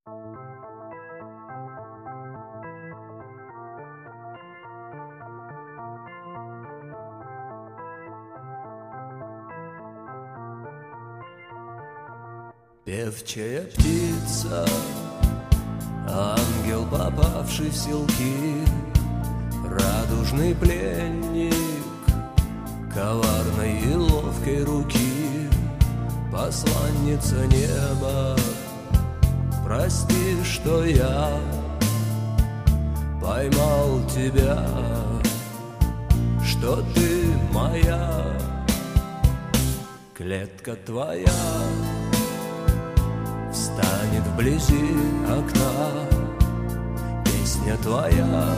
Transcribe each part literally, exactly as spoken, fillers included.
Певчая птица, ангел, попавший в селки, радужный пленник коварной и ловкой руки, посланница неба. Прости, что я поймал тебя, что ты моя, клетка твоя встанет вблизи окна, песня твоя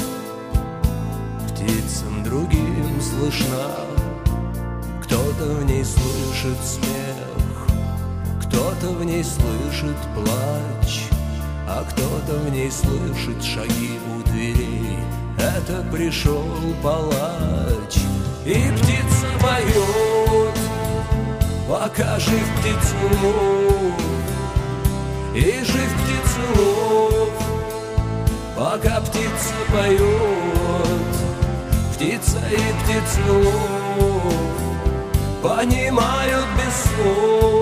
птицам другим слышна. Кто-то в ней слышит смех, кто-то в ней слышит плач, а кто-то в ней слышит шаги у дверей. Это пришел палач, и птица поет, пока жив птицелов, и жив птицелов, пока птица поет. Птица и птицелов понимают без слов,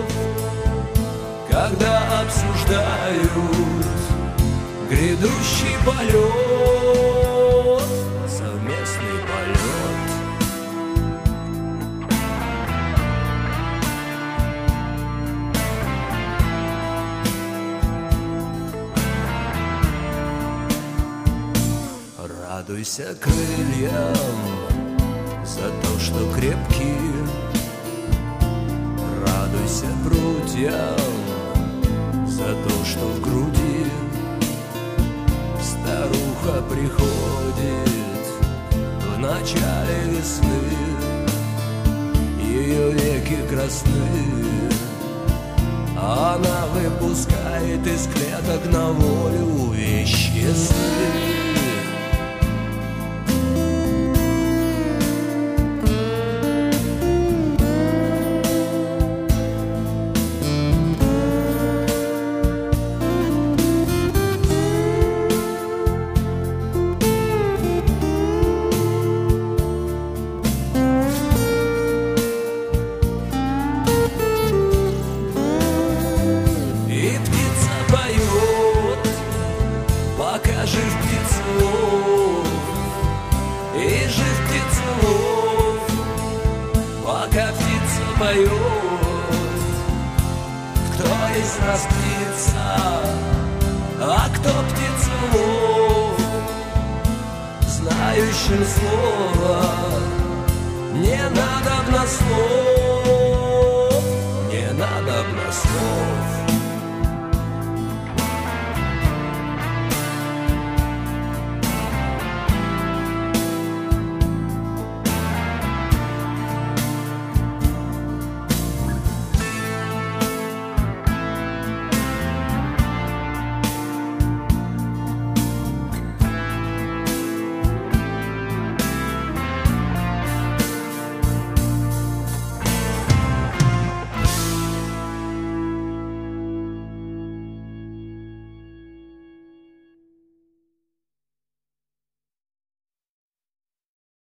когда обсуждают грядущий полет, совместный полет. Радуйся крыльям за то, что крепки, радуйся прутьям за то, что в груди. Старуха приходит в начале весны, ее веки красны, а она выпускает из клеток на волю вещи сны. Знающим слово не надо на слово.